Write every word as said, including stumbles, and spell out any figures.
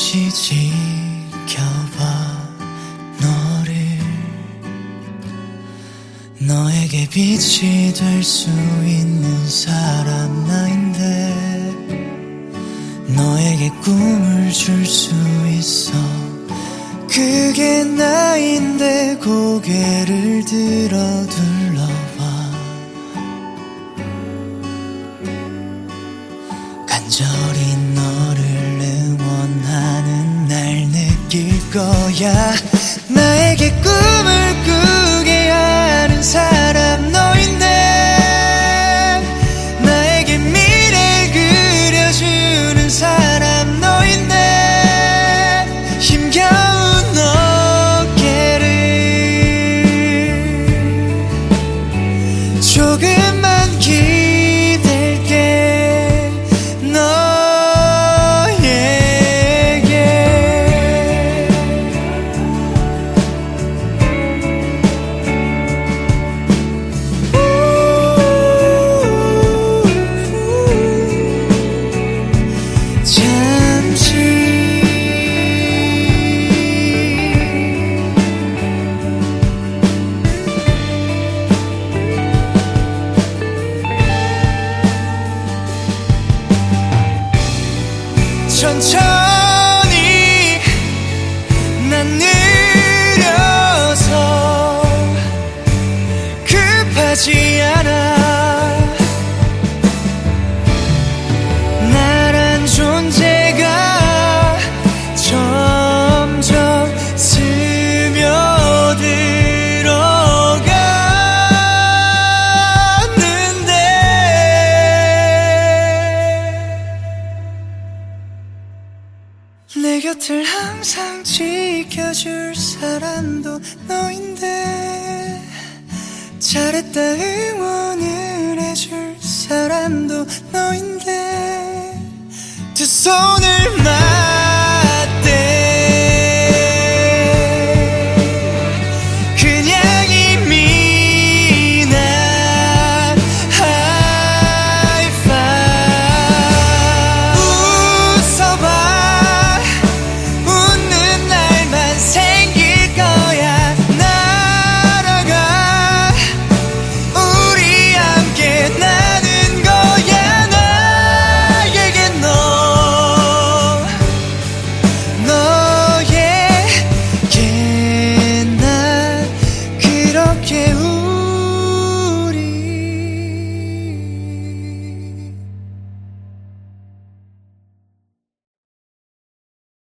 없이 지켜봐 너를. 너에게 빛이 될 수 있는 사람 나인데, 너에게 꿈을 줄 수 있어. 그게 나인데 고개를 들어 둘러봐. 간절히 너를 응원하는 날 느낄 거야. 나에게 꿈을 꾸게 하는 사람 너인데, 나에게 미래 그려주는 사람 너인데, 힘겨운 어깨를 조금만 기댈게 너에게. 천천히 난 느려서 급하지 않아. 나란 존재가 점점 스며들어가는데, 내 곁을 항상 지켜줄 사람도 너인데, 잘했다 응원을 해줄 사람도 너인데, 두 손을